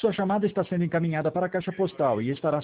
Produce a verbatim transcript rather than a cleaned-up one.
Sua chamada está sendo encaminhada para a caixa postal e estará